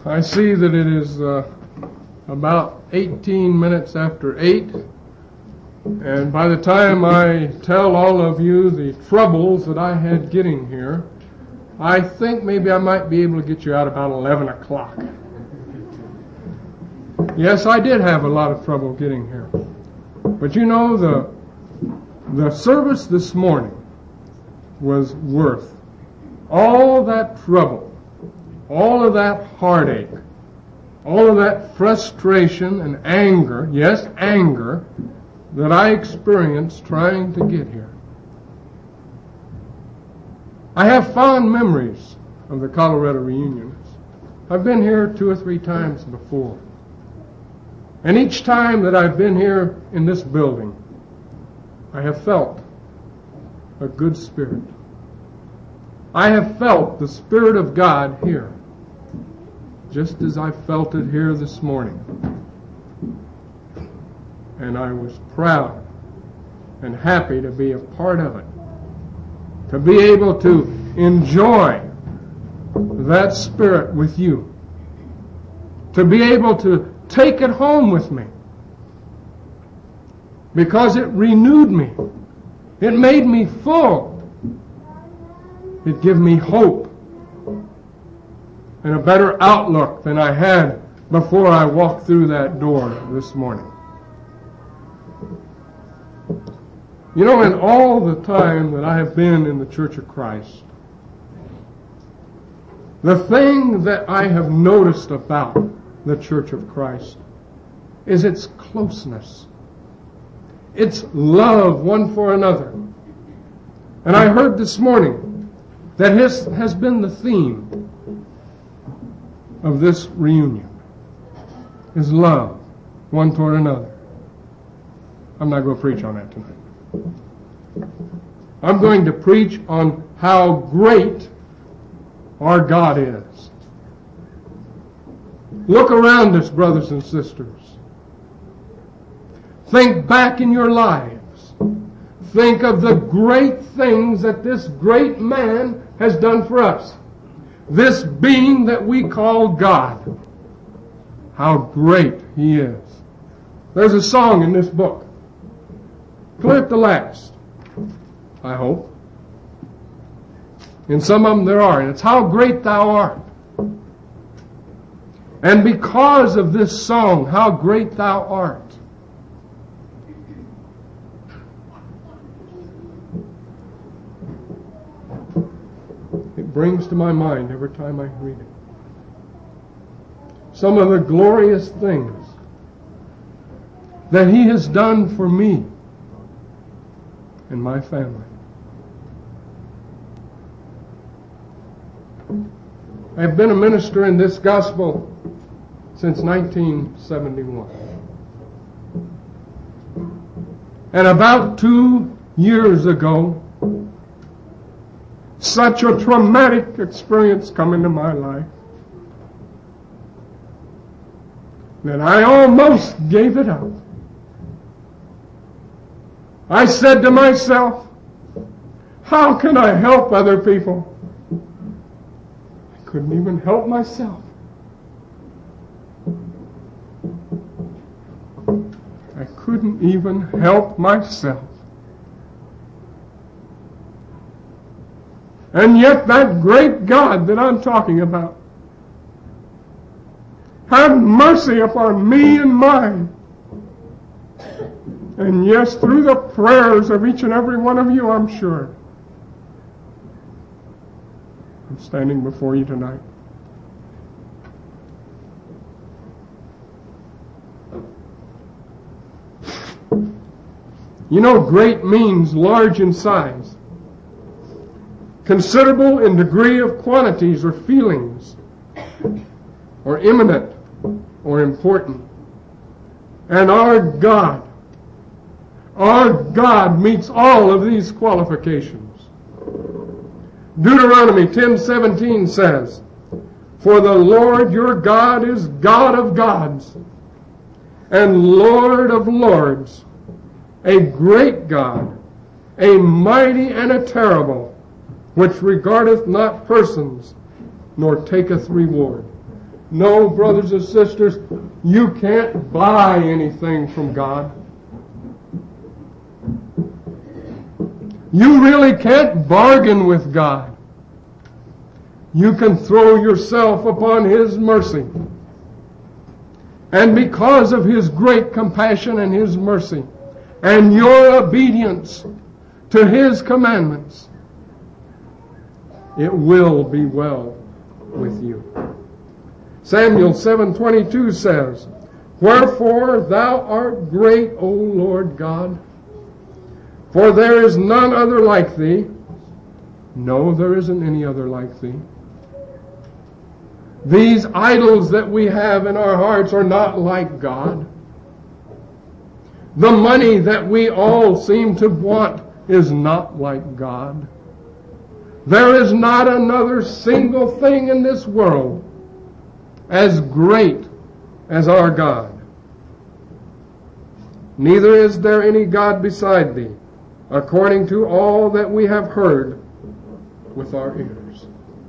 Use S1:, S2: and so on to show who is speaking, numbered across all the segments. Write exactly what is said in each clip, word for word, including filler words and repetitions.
S1: I see that it is uh, about eighteen minutes after eight, and by the time I tell all of you the troubles that I had getting here, I think maybe I might be able to get you out about eleven o'clock. Yes, I did have a lot of trouble getting here. But you know, the the service this morning was worth all that trouble, all of that heartache, all of that frustration and anger, yes, anger, that I experienced trying to get here. I have fond memories of the Colorado reunions. I've been here two or three times before. And each time that I've been here in this building, I have felt a good spirit. I have felt the Spirit of God here, just as I felt it here this morning. And I was proud and happy to be a part of it, to be able to enjoy that Spirit with you, to be able to take it home with me, because it renewed me. It made me full. It gave me hope and a better outlook than I had before I walked through that door this morning. You know, in all the time that I have been in the Church of Christ, the thing that I have noticed about the Church of Christ is its closeness, its love one for another. And I heard this morning that this has been the theme of this reunion, is love one toward another. I'm not going to preach on that tonight. I'm going to preach on how great our God is. Look around us, brothers and sisters. Think back in your lives. Think of the great things that this great man has done for us. This being that we call God. How great He is. There's a song in this book. Clear at the last, I hope. In some of them there are, and it's How Great Thou Art. And because of this song, How Great Thou Art, it brings to my mind every time I read it some of the glorious things that He has done for me and my family. I've been a minister in this gospel since nineteen seventy-one. And about two years ago, such a traumatic experience come into my life that I almost gave it up. I said to myself, how can I help other people? I couldn't even help myself. I couldn't even help myself. And yet that great God that I'm talking about had mercy upon me and mine. And yes, through the prayers of each and every one of you, I'm sure, I'm standing before you tonight. You know, great means large in size, considerable in degree of quantities or feelings, or imminent or important. And our God, our God meets all of these qualifications. Deuteronomy ten seventeen says, for the Lord your God is God of gods and Lord of lords, a great God, a mighty and a terrible, which regardeth not persons, nor taketh reward. No, brothers and sisters, you can't buy anything from God. You really can't bargain with God. You can throw yourself upon His mercy. And because of His great compassion and His mercy, and your obedience to His commandments, it will be well with you. Samuel seven twenty-two says, Wherefore thou art great, O Lord God, for there is none other like thee. No, there isn't any other like thee. These idols that we have in our hearts are not like God. The money that we all seem to want is not like God. There is not another single thing in this world as great as our God. Neither is there any God beside thee, according to all that we have heard with our ears.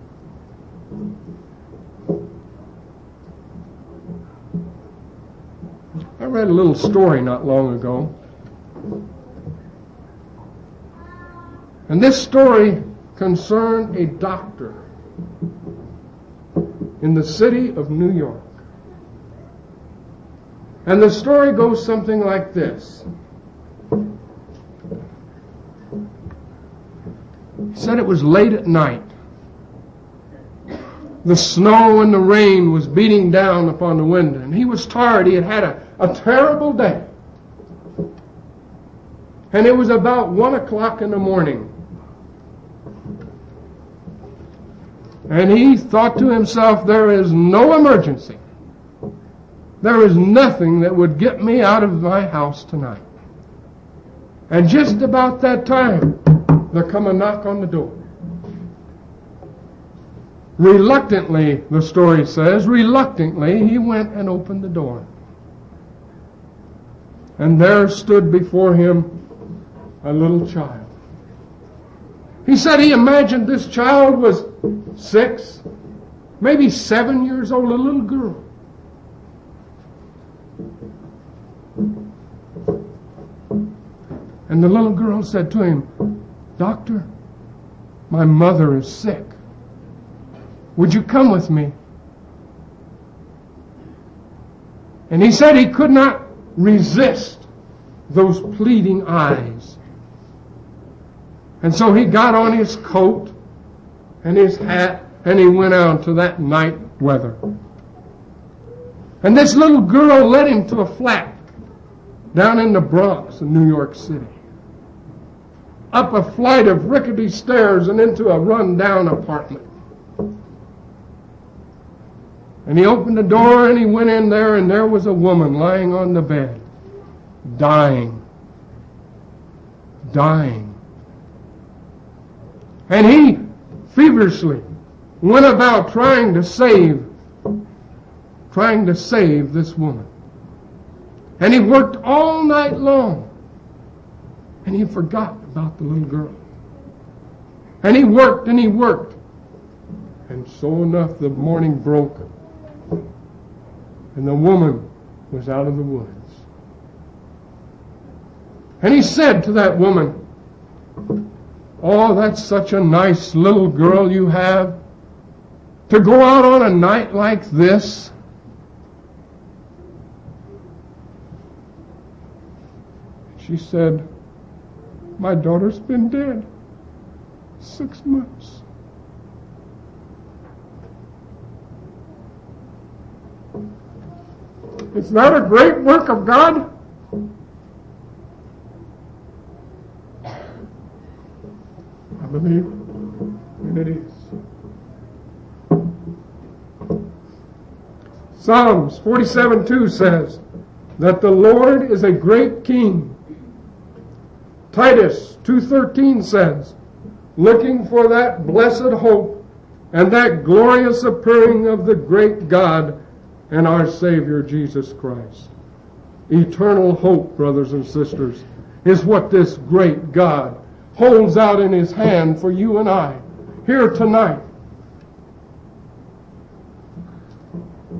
S1: I read a little story not long ago. And this story concerned a doctor in the city of New York. And the story goes something like this. He said it was late at night. The snow and the rain was beating down upon the window, and he was tired. He had had a, a terrible day. And it was about one o'clock in the morning. And he thought to himself, there is no emergency. There is nothing that would get me out of my house tonight. And just about that time, there come a knock on the door. Reluctantly, the story says, reluctantly, he went and opened the door. And there stood before him a little child. He said he imagined this child was six, maybe seven years old, a little girl. And the little girl said to him, Doctor, my mother is sick. Would you come with me? And he said he could not resist those pleading eyes. And so he got on his coat and his hat and he went out to that night weather. And this little girl led him to a flat down in the Bronx in New York City. Up a flight of rickety stairs and into a run-down apartment. And he opened the door and he went in there, and there was a woman lying on the bed, dying. Dying. And he feverishly went about trying to save, trying to save this woman. And he worked all night long. And he forgot about the little girl. And he worked and he worked. And so enough, the morning broke. And the woman was out of the woods. And he said to that woman, oh, that's such a nice little girl you have. To go out on a night like this. She said, my daughter's been dead six months. Is that a great work of God? I believe it is. Psalms forty-seven two says that the Lord is a great king. Titus two thirteen says, looking for that blessed hope and that glorious appearing of the great God and our Savior Jesus Christ. Eternal hope, brothers and sisters, is what this great God holds out in His hand for you and I here tonight.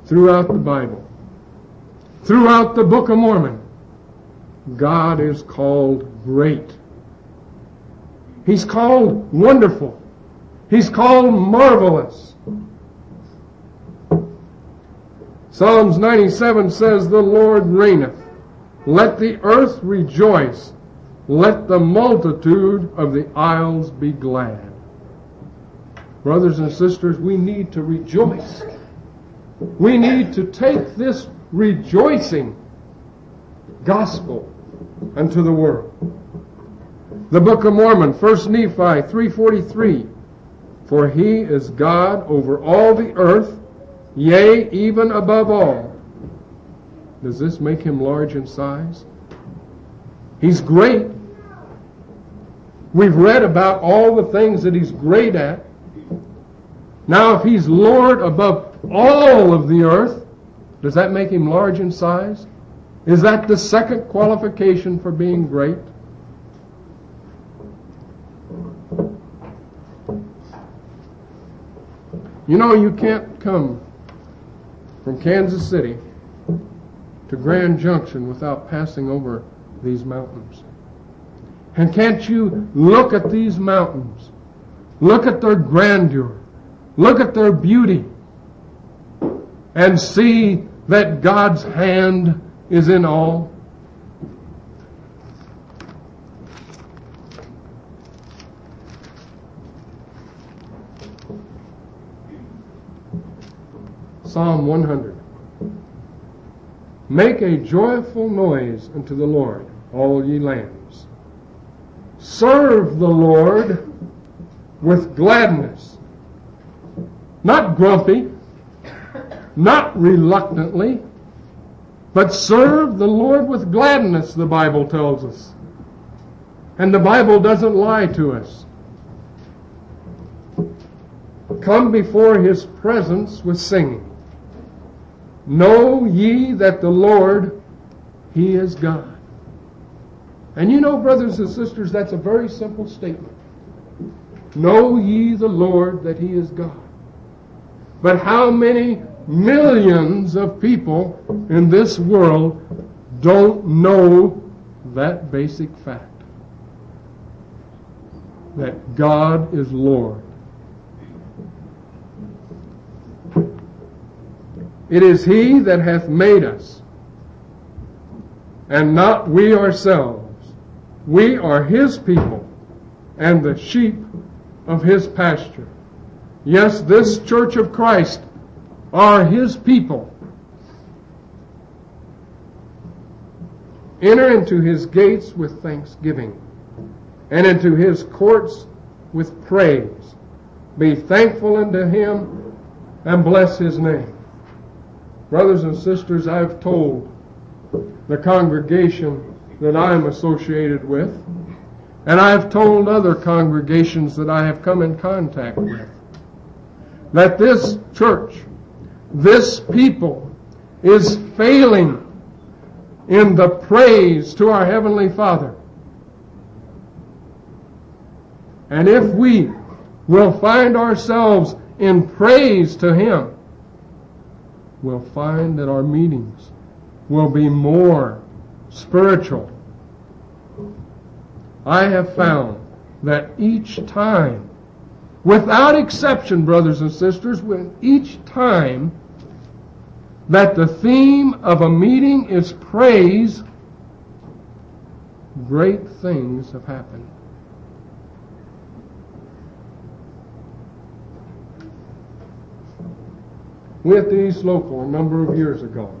S1: throughout the Bible, throughout the Book of Mormon, God is called great. He's called wonderful. He's called marvelous. Psalms ninety-seven says, "The Lord reigneth. Let the earth rejoice. Let the multitude of the isles be glad." Brothers and sisters, we need to rejoice. We need to take this rejoicing gospel unto the world. The Book of Mormon, First Nephi three forty-three, "For he is God over all the earth, yea, even above all." Does this make him large in size? He's great. We've read about all the things that he's great at. Now, if he's Lord above all of the earth, does that make him large in size? Is that the second qualification for being great? You know, you can't come from Kansas City to Grand Junction without passing over these mountains. And can't you look at these mountains, look at their grandeur, look at their beauty, and see that God's hand is in all? Psalm one hundred. "Make a joyful noise unto the Lord, all ye lands. Serve the Lord with gladness." Not grumpy, not reluctantly, but serve the Lord with gladness, the Bible tells us. And the Bible doesn't lie to us. Come before his presence with singing. Know ye that the Lord, he is God. And you know, brothers and sisters, that's a very simple statement. Know ye the Lord, that he is God. But how many millions of people in this world don't know that basic fact? That God is Lord. It is he that hath made us, and not we ourselves. We are his people, and the sheep of his pasture. Yes, this Church of Christ are his people. Enter into his gates with thanksgiving, and into his courts with praise. Be thankful unto him, and bless his name. Brothers and sisters, I've told the congregation that I'm associated with, and I've told other congregations that I have come in contact with, that this church, this people, is failing in the praise to our Heavenly Father. And if we will find ourselves in praise to him, we'll find that our meetings will be more spiritual. I have found that each time, without exception, brothers and sisters, when each time that the theme of a meeting is praise, great things have happened. We at the East Local, a number of years ago,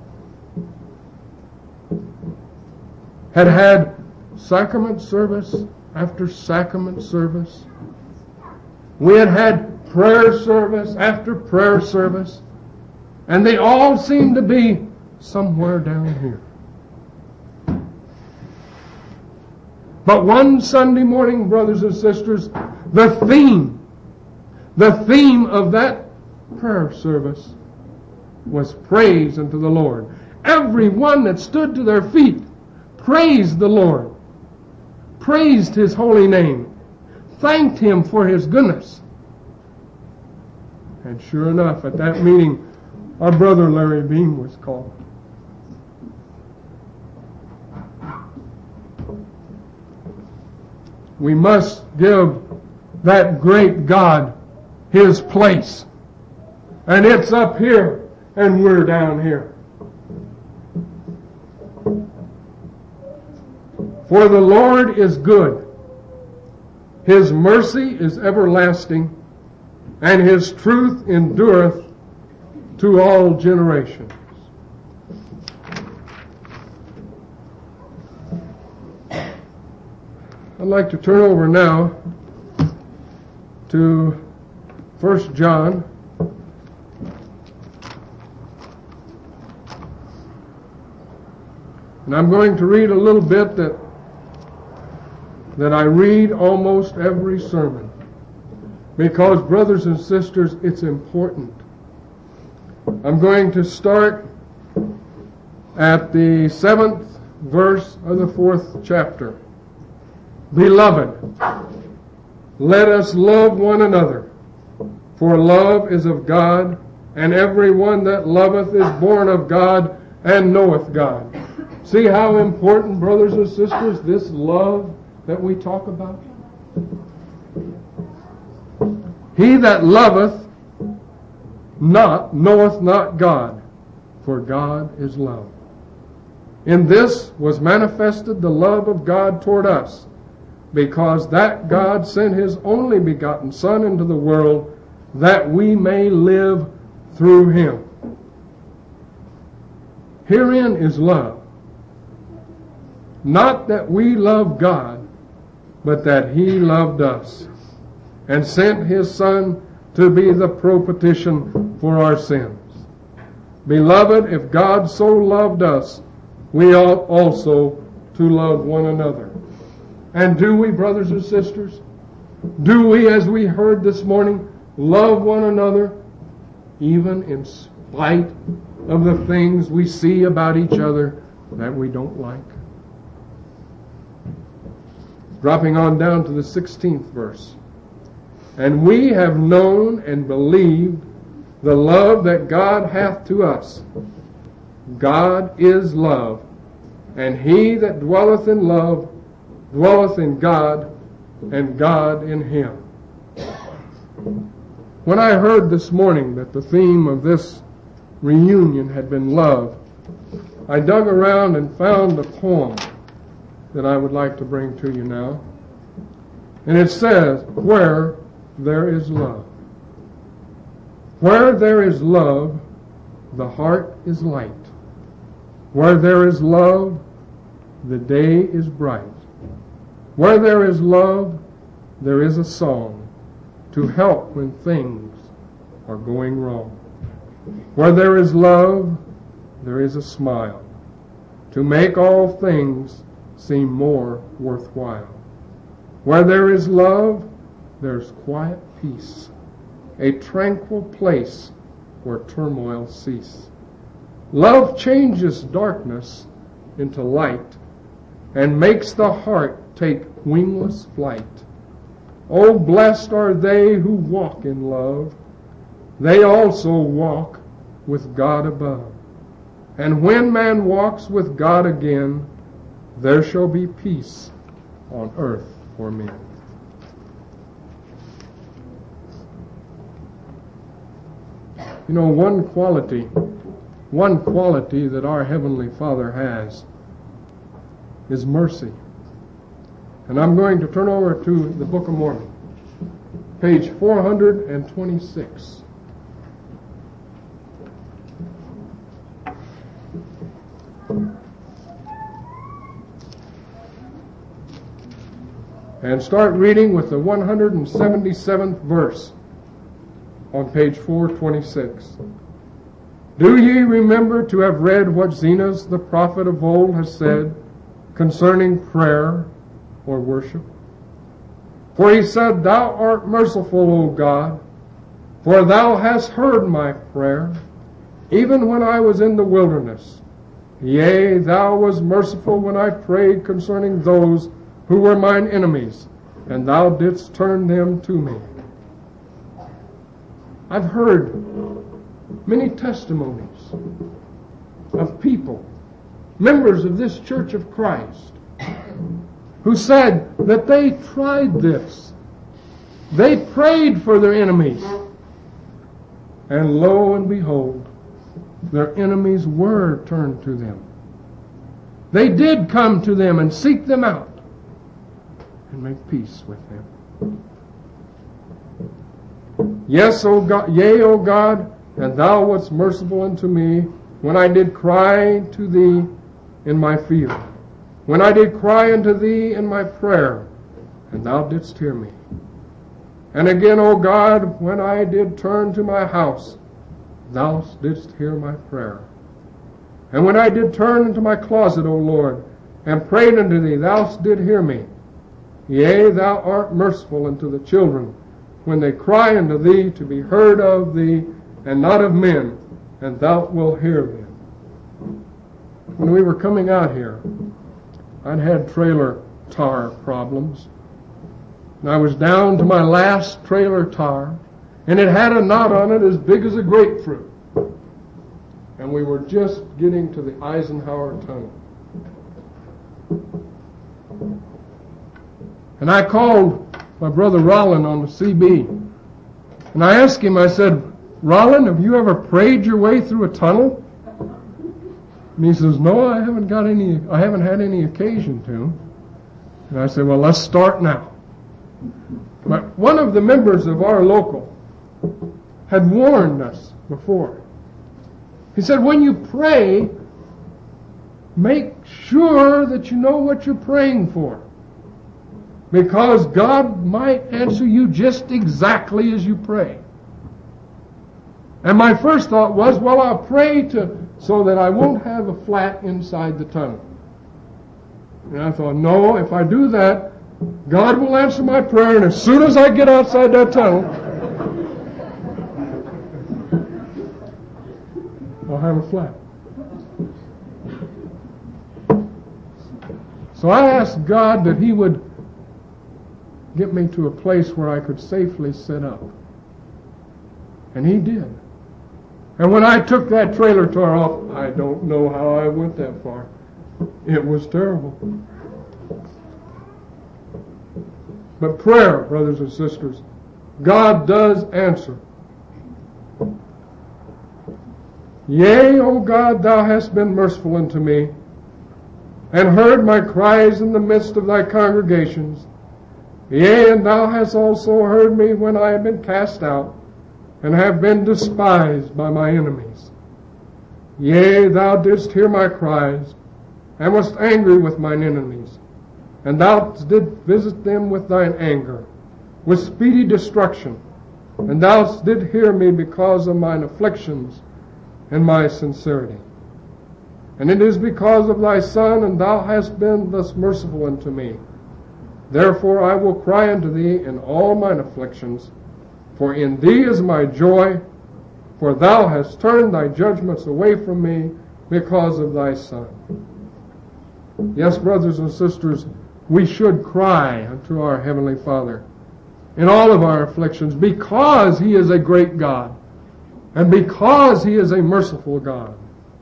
S1: had had sacrament service after sacrament service. We had had prayer service after prayer service, and they all seemed to be somewhere down here. But one Sunday morning, brothers and sisters, the theme, the theme of that prayer service was praise unto the Lord. Everyone that stood to their feet praised the Lord, praised his holy name, thanked him for his goodness. And sure enough, at that meeting, our brother Larry Beam was called. We must give that great God His place. And it's up here, and we're down here. For the Lord is good. His mercy is everlasting, and His truth endureth to all generations. I'd like to turn over now to First John. And I'm going to read a little bit that that I read almost every sermon. Because, brothers and sisters, it's important. I'm going to start at the seventh verse of the fourth chapter. Beloved, let us love one another, for love is of God, and every one that loveth is born of God and knoweth God. See how important, brothers and sisters, this love that we talk about? He that loveth not knoweth not God, for God is love. In this was manifested the love of God toward us, because that God sent His only begotten Son into the world, that we may live through Him. Herein is love. Not that we love God, but that He loved us, and sent His Son to be the propitiation for our sins. Beloved, if God so loved us, we ought also to love one another. And do we, brothers and sisters? Do we, as we heard this morning, love one another, even in spite of the things we see about each other that we don't like? Dropping on down to the sixteenth verse. And we have known and believed the love that God hath to us. God is love, and he that dwelleth in love dwelleth in God, and God in him. When I heard this morning that the theme of this reunion had been love, I dug around and found a poem that I would like to bring to you now. And it says, where there is love. Where there is love, the heart is light. Where there is love, the day is bright. Where there is love, there is a song to help when things are going wrong. Where there is love, there is a smile to make all things seem more worthwhile. Where there is love, there's quiet peace, a tranquil place where turmoil cease. Love changes darkness into light and makes the heart take wingless flight. Oh, blessed are they who walk in love. They also walk with God above. And when man walks with God again, there shall be peace on earth for men. You know, one quality, one quality that our Heavenly Father has is mercy. And I'm going to turn over to the Book of Mormon, page four hundred twenty-six. And start reading with the one hundred seventy-seventh verse on page four twenty-six. Do ye remember to have read what Zenos the prophet of old has said concerning prayer or worship? For he said, Thou art merciful, O God, for thou hast heard my prayer, even when I was in the wilderness. Yea, thou wast merciful when I prayed concerning those who were mine enemies, and thou didst turn them to me. I've heard many testimonies of people, members of this Church of Christ, who said that they tried this. They prayed for their enemies. And lo and behold, their enemies were turned to them. They did come to them and seek them out and make peace with them. Yes, O God, yea, O God, and thou wast merciful unto me when I did cry to thee in my field, when I did cry unto thee in my prayer, and thou didst hear me. And again, O God, when I did turn to my house, thou didst hear my prayer. And when I did turn into my closet, O Lord, and prayed unto thee, thou didst hear me. Yea, thou art merciful unto the children, when they cry unto thee to be heard of thee, and not of men, and thou wilt hear them. When we were coming out here, I'd had trailer tar problems. And I was down to my last trailer tar, and it had a knot on it as big as a grapefruit. And we were just getting to the Eisenhower Tunnel. And I called my brother Rollin on the C B. And I asked him, I said, Rollin, have you ever prayed your way through a tunnel? And he says, no, I haven't got any, I haven't had any occasion to. And I said, well, let's start now. But one of the members of our local had warned us before. He said, when you pray, make sure that you know what you're praying for. Because God might answer you just exactly as you pray. And my first thought was, well, I'll pray to so that I won't have a flat inside the tunnel. And I thought, no, if I do that, God will answer my prayer, and as soon as I get outside that tunnel, I'll have a flat. So I asked God that He would get me to a place where I could safely sit up. And He did. And when I took that trailer tar off, I don't know how I went that far. It was terrible. But prayer, brothers and sisters, God does answer. Yea, O God, thou hast been merciful unto me, and heard my cries in the midst of thy congregations. Yea, and thou hast also heard me when I have been cast out, and have been despised by my enemies. Yea, thou didst hear my cries, and wast angry with mine enemies. And thou didst visit them with thine anger, with speedy destruction. And thou didst hear me because of mine afflictions and my sincerity. And it is because of thy Son, and thou hast been thus merciful unto me. Therefore I will cry unto thee in all mine afflictions, for in thee is my joy, for thou hast turned thy judgments away from me because of thy Son. Yes, brothers and sisters, we should cry unto our Heavenly Father in all of our afflictions, because He is a great God, and because He is a merciful God.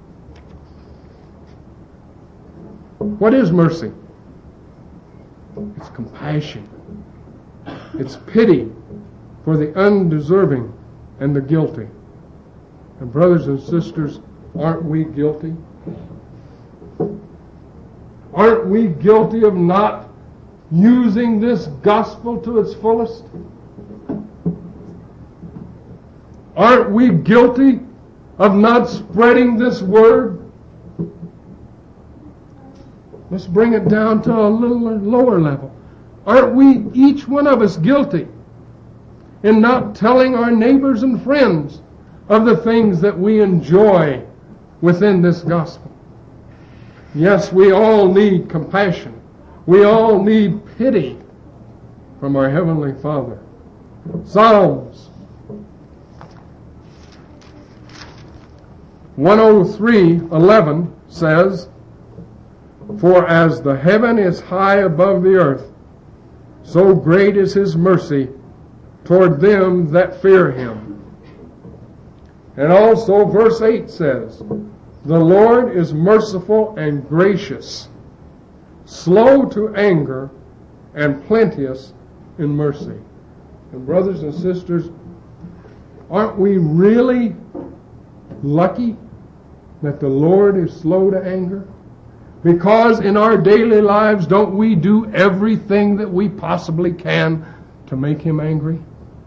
S1: What is mercy? It's compassion. It's pity for the undeserving and the guilty. And brothers and sisters, aren't we guilty? Aren't we guilty of not using this gospel to its fullest? Aren't we guilty of not spreading this word? Let's bring it down to a little lower level. Aren't we, each one of us, guilty in not telling our neighbors and friends of the things that we enjoy within this gospel? Yes, we all need compassion. We all need pity from our Heavenly Father. Psalms one oh three eleven says, for as the heaven is high above the earth, so great is His mercy toward them that fear Him. And also verse eight says, the Lord is merciful and gracious, slow to anger, and plenteous in mercy. And brothers and sisters, aren't we really lucky that the Lord is slow to anger? Because in our daily lives, don't we do everything that we possibly can to make Him angry?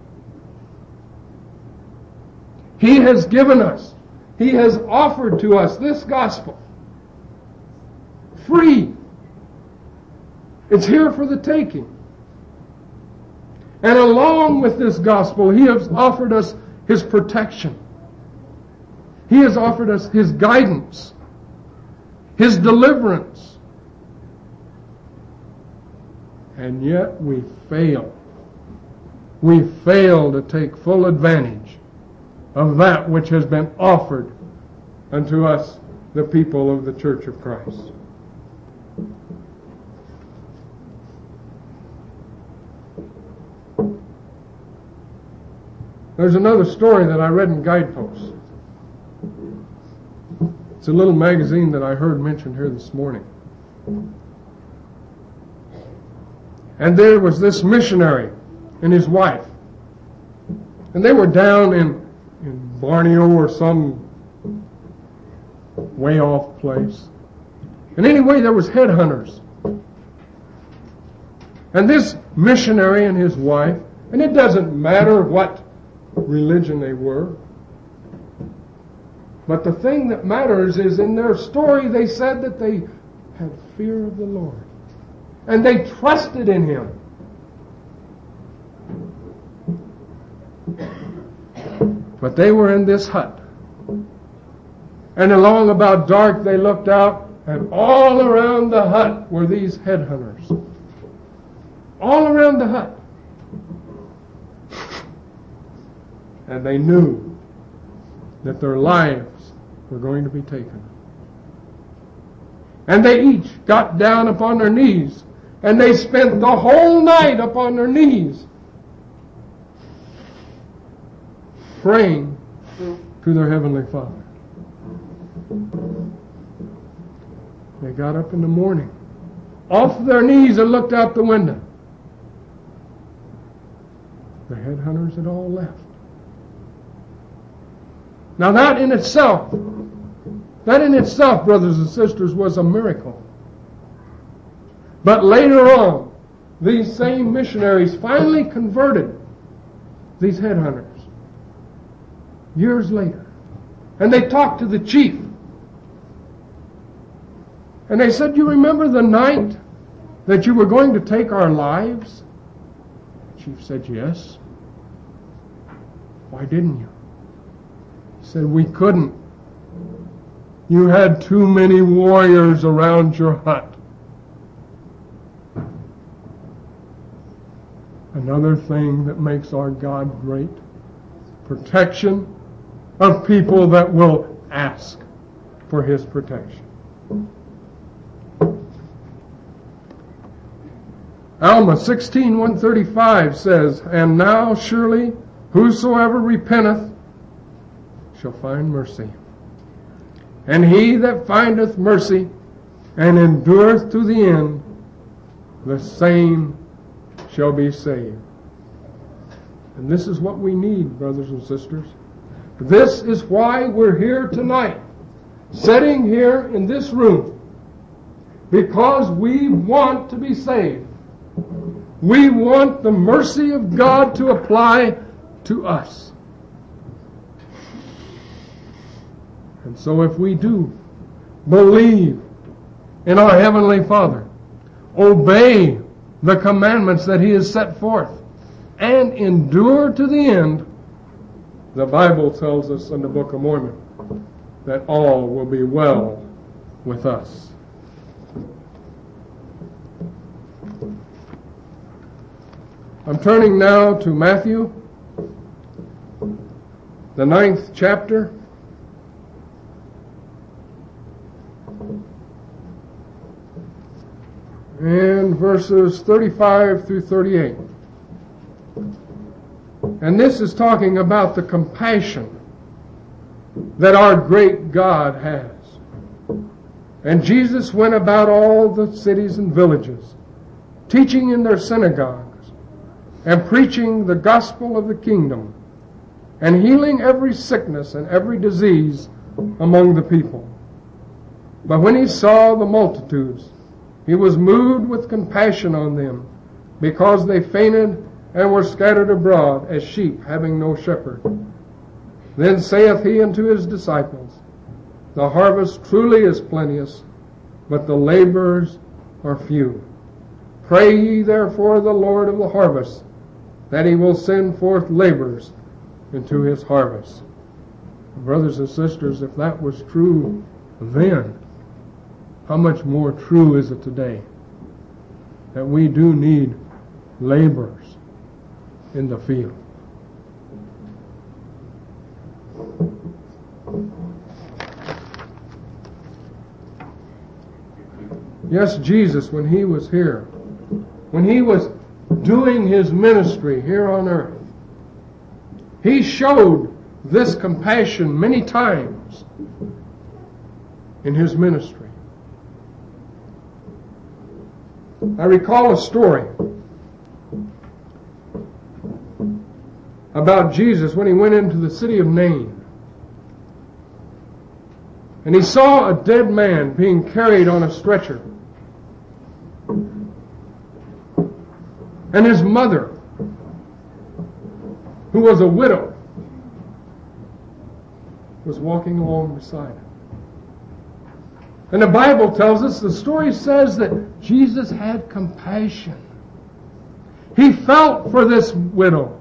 S1: He has given us, He has offered to us this gospel. Free. It's here for the taking. And along with this gospel, He has offered us His protection. He has offered us His guidance, His deliverance. And yet we fail. We fail to take full advantage of that which has been offered unto us, the people of the Church of Christ. There's another story that I read in Guideposts. It's a little magazine that I heard mentioned here this morning. And there was this missionary and his wife. And they were down in, in Borneo or some way off place. And anyway, there was headhunters. And this missionary and his wife, and it doesn't matter what religion they were, but the thing that matters is in their story they said that they had fear of the Lord. And they trusted in Him. But they were in this hut. And along about dark they looked out, and all around the hut were these headhunters. All around the hut. And they knew that their lives were going to be taken. And they each got down upon their knees, and they spent the whole night upon their knees, praying to their Heavenly Father. They got up in the morning, off their knees, and looked out the window. The headhunters had all left. Now that in itself, that in itself, brothers and sisters, was a miracle. But later on, these same missionaries finally converted these headhunters. Years later. And they talked to the chief. And they said, "You remember the night that you were going to take our lives?" The chief said, "Yes." "Why didn't you?" He said, "We couldn't. You had too many warriors around your hut." Another thing that makes our God great: protection of people that will ask for His protection. Alma sixteen, one thirty-five says, "And now surely whosoever repenteth shall find mercy. And he that findeth mercy and endureth to the end, the same shall be saved." And this is what we need, brothers and sisters. This is why we're here tonight, sitting here in this room, because we want to be saved. We want the mercy of God to apply to us. And so if we do believe in our Heavenly Father, obey the commandments that He has set forth, and endure to the end, the Bible tells us in the Book of Mormon that all will be well with us. I'm turning now to Matthew, the ninth chapter. And verses thirty-five through thirty-eight. And this is talking about the compassion that our great God has. And Jesus went about all the cities and villages, teaching in their synagogues, and preaching the gospel of the kingdom, and healing every sickness and every disease among the people. But when he saw the multitudes, he was moved with compassion on them, because they fainted and were scattered abroad as sheep having no shepherd. Then saith he unto his disciples, The harvest truly is plenteous, but the laborers are few. Pray ye therefore the Lord of the harvest, that he will send forth laborers into his harvest. Brothers and sisters, if that was true then, how much more true is it today? That we do need laborers in the field. Yes, Jesus, when he was here, when he was doing his ministry here on earth, he showed this compassion many times in his ministry. I recall a story about Jesus when he went into the city of Nain. And he saw a dead man being carried on a stretcher. And his mother, who was a widow, was walking along beside him. And the Bible tells us, the story says that Jesus had compassion. He felt for this widow.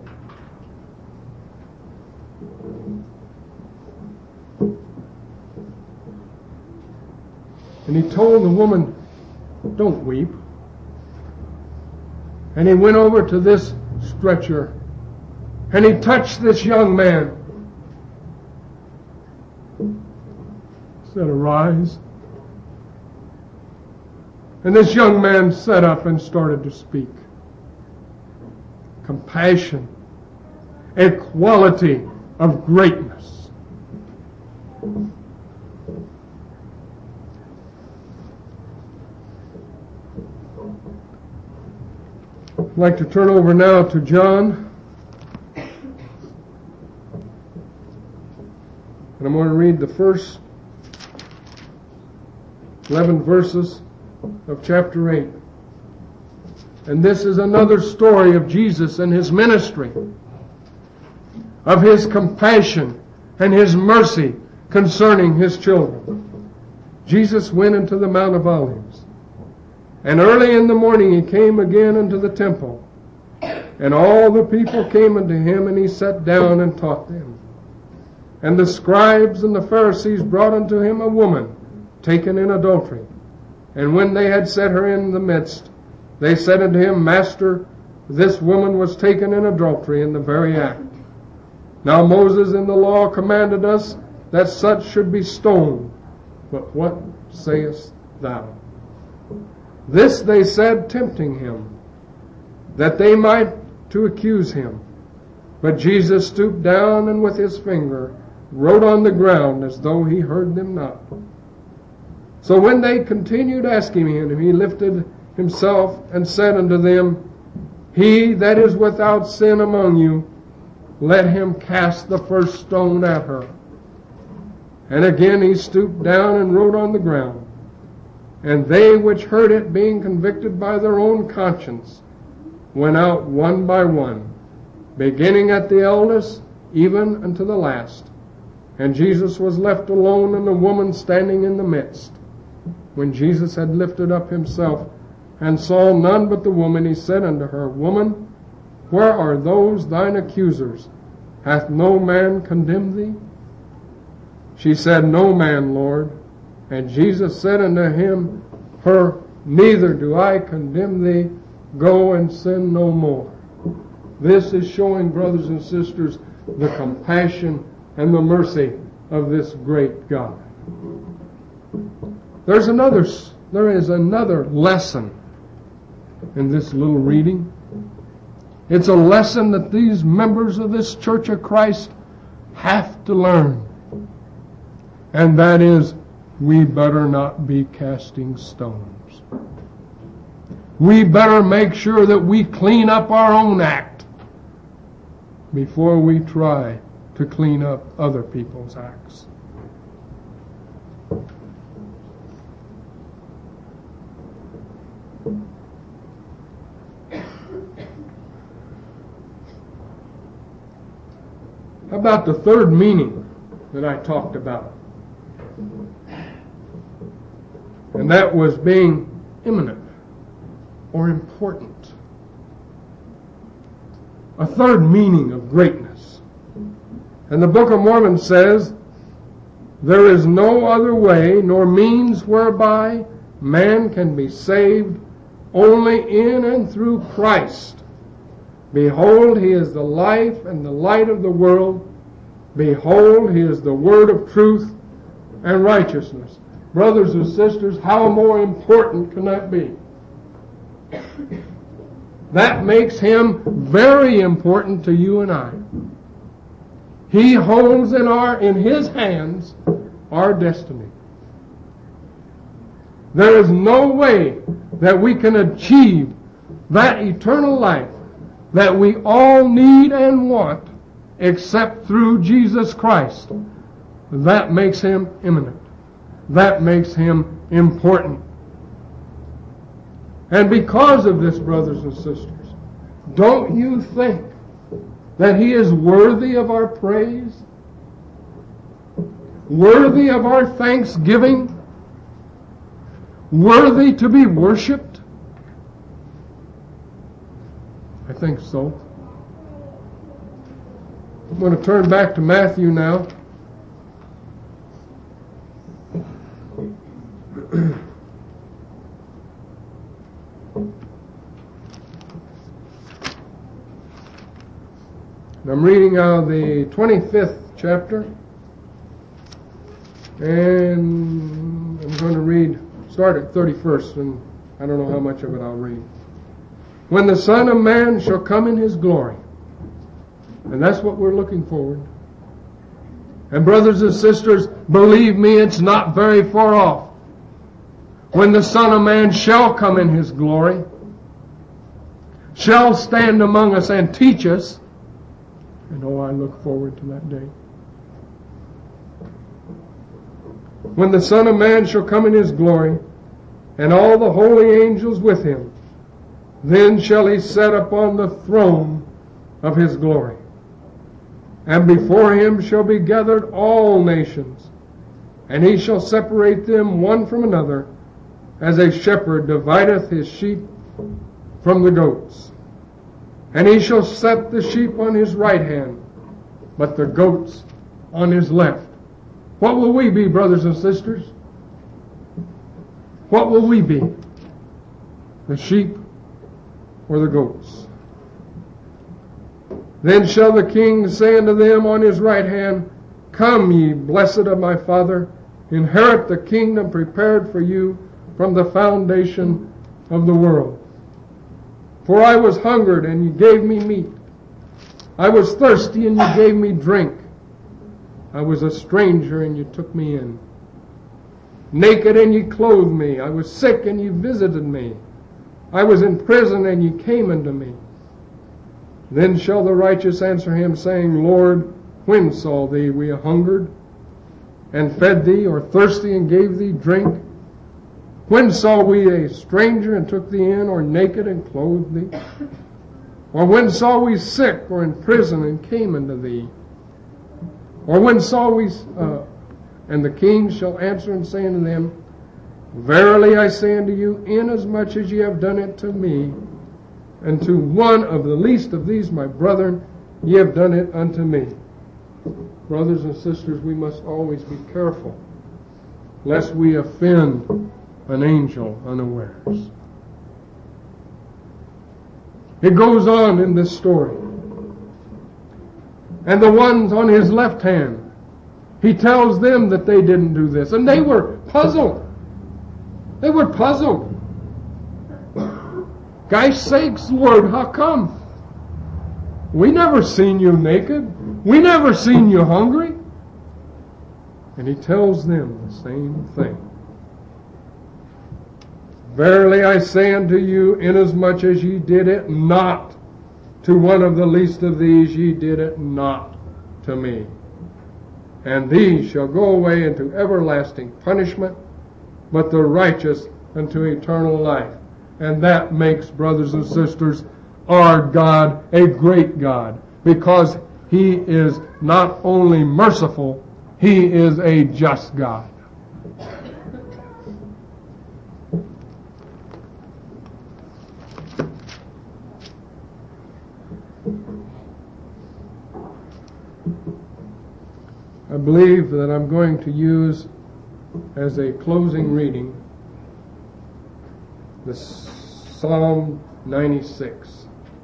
S1: And he told the woman, don't weep. And he went over to this stretcher and he touched this young man. He said, arise. And this young man sat up and started to speak. Compassion, a quality of greatness. I'd like to turn over now to John. And I'm going to read the first eleven verses of chapter eight. And this is another story of Jesus and his ministry, of his compassion and his mercy concerning his children. Jesus went into the Mount of Olives. And early in the morning he came again into the temple. And all the people came unto him, and he sat down and taught them. And the scribes and the Pharisees brought unto him a woman taken in adultery. And when they had set her in the midst, they said unto him, Master, this woman was taken in adultery in the very act. Now Moses in the law commanded us that such should be stoned. But what sayest thou? This they said, tempting him, that they might to accuse him. But Jesus stooped down and with his finger wrote on the ground as though he heard them not. So when they continued asking him, he lifted himself and said unto them, He that is without sin among you, let him cast the first stone at her. And again he stooped down and wrote on the ground. And they which heard it, being convicted by their own conscience, went out one by one, beginning at the eldest, even unto the last. And Jesus was left alone, and the woman standing in the midst. When Jesus had lifted up himself, and saw none but the woman, he said unto her, Woman, where are those thine accusers? Hath no man condemned thee? She said, No man, Lord. And Jesus said unto him, Her, neither do I condemn thee. Go and sin no more. This is showing, brothers and sisters, the compassion and the mercy of this great God. There's another, there is another lesson in this little reading. It's a lesson that these members of this Church of Christ have to learn. And that is, we better not be casting stones. We better make sure that we clean up our own act before we try to clean up other people's acts. How about the third meaning that I talked about? And that was being imminent or important. A third meaning of greatness. And the Book of Mormon says, there is no other way nor means whereby man can be saved, only in and through Christ. Behold, he is the life and the light of the world. Behold, he is the word of truth and righteousness. Brothers and sisters, how more important can that be? That makes him very important to you and I. He holds in our in his hands our destiny. There is no way that we can achieve that eternal life that we all need and want except through Jesus Christ. That makes him imminent. That makes him important. And because of this, brothers and sisters, don't you think that he is worthy of our praise? Worthy of our thanksgiving? Worthy to be worshipped? I think so. I'm going to turn back to Matthew now. I'm reading out of the twenty-fifth chapter, and I'm going to read, start at thirty-first, and I don't know how much of it I'll read. When the Son of Man shall come in his glory, and that's what we're looking forward. And brothers and sisters, believe me, it's not very far off. When the Son of Man shall come in his glory, shall stand among us and teach us, and oh, I look forward to that day. When the Son of Man shall come in his glory, and all the holy angels with him, then shall he set upon the throne of his glory. And before him shall be gathered all nations, and he shall separate them one from another, as a shepherd divideth his sheep from the goats. And he shall set the sheep on his right hand, but the goats on his left. What will we be, brothers and sisters? What will we be? The sheep or the goats? Then shall the king say unto them on his right hand, Come, ye blessed of my Father, inherit the kingdom prepared for you from the foundation of the world. For I was hungered, and you gave me meat. I was thirsty, and you gave me drink. I was a stranger, and you took me in. Naked, and you clothed me. I was sick, and you visited me. I was in prison, and you came unto me. Then shall the righteous answer him, saying, Lord, when saw thee we hungered, and fed thee, or thirsty, and gave thee drink? When saw we a stranger, and took thee in, or naked, and clothed thee? Or when saw we sick, or in prison, and came unto thee? Or when saw we... Uh, and the king shall answer and say unto them, Verily I say unto you, inasmuch as ye have done it to me, and to one of the least of these my brethren, ye have done it unto me. Brothers and sisters, we must always be careful, lest we offend an angel unawares. It goes on in this story. And the ones on his left hand, he tells them that they didn't do this. And they were puzzled. They were puzzled. Guy's sakes, Lord, how come? We never seen you naked. We never seen you hungry. And he tells them the same thing. Verily I say unto you, inasmuch as ye did it not to one of the least of these, ye did it not to me. And these shall go away into everlasting punishment, but the righteous unto eternal life. And that makes, brothers and sisters, our God a great God, because He is not only merciful, He is a just God. I believe that I'm going to use as a closing reading the Psalm ninety-six.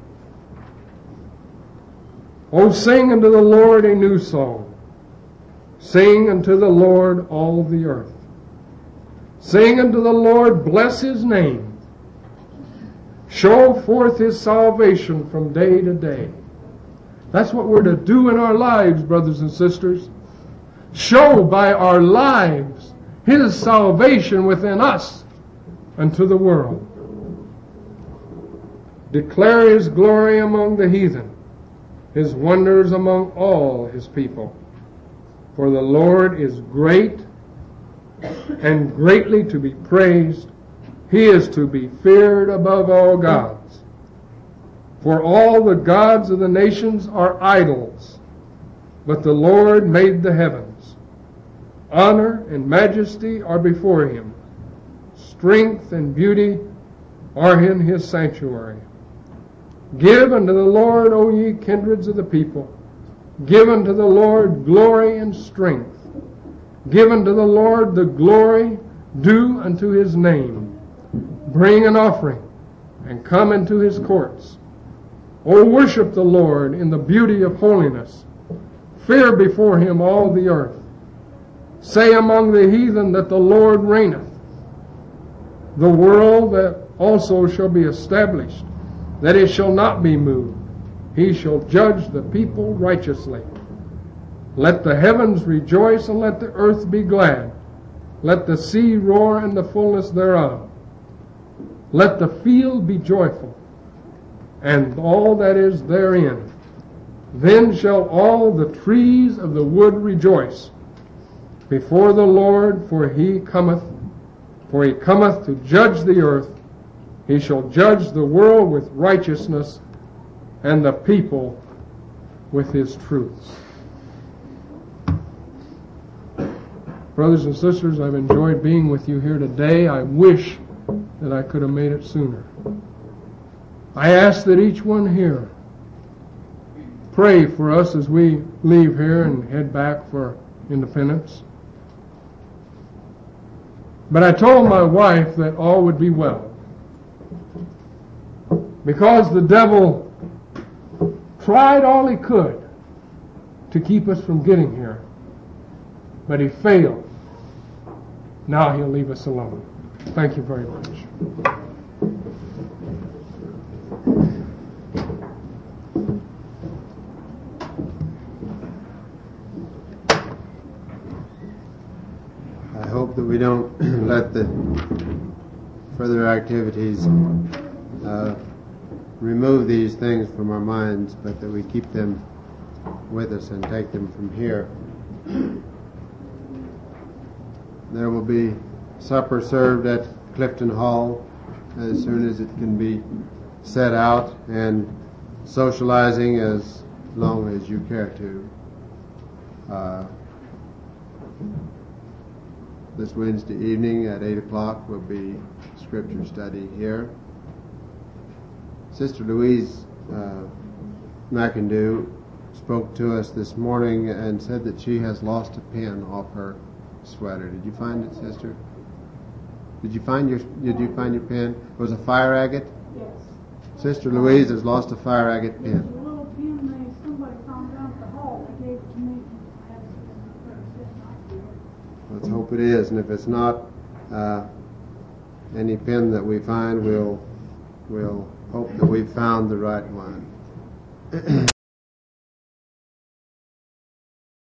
S1: O sing unto the Lord a new song. Sing unto the Lord all the earth. Sing unto the Lord, bless His name. Show forth His salvation from day to day. That's what we're to do in our lives, brothers and sisters. Show by our lives His salvation within us unto the world. Declare His glory among the heathen, His wonders among all His people. For the Lord is great and greatly to be praised. He is to be feared above all gods. For all the gods of the nations are idols, but the Lord made the heavens. Honor and majesty are before Him. Strength and beauty are in His sanctuary. Give unto the Lord, O ye kindreds of the people. Give unto the Lord glory and strength. Give unto the Lord the glory due unto His name. Bring an offering and come into His courts. O worship the Lord in the beauty of holiness. Fear before Him all the earth. Say among the heathen that the Lord reigneth. The world that also shall be established, that it shall not be moved. He shall judge the people righteously. Let the heavens rejoice, and let the earth be glad. Let the sea roar and the fullness thereof. Let the field be joyful, and all that is therein. Then shall all the trees of the wood rejoice before the Lord, for He cometh, for He cometh to judge the earth. He shall judge the world with righteousness, and the people with His truths. Brothers and sisters, I've enjoyed being with you here today. I wish that I could have made it sooner. I ask that each one here pray for us as we leave here and head back for Independence. But I told my wife that all would be well, because the devil tried all he could to keep us from getting here, but he failed. Now he'll leave us alone. Thank you very much.
S2: I hope that we don't let the further activities uh, remove these things from our minds, but that we keep them with us and take them from here. There will be supper served at Clifton Hall as soon as it can be set out, and socializing as long as you care to. Uh, this Wednesday evening at eight o'clock will be scripture study here. Sister Louise uh, McIndoe spoke to us this morning and said that she has lost a pin off her sweater. Did you find it, sister? Did you find your Did you find your pin? It was a fire agate?
S3: Yes.
S2: Sister Louise has lost a fire agate pin.
S3: There's a little pin they somebody found down at the hall. They gave it to me. I had it in the
S2: Let's hope it is, and if it's not uh, any pin that we find, we'll we'll hope that we've found the right one.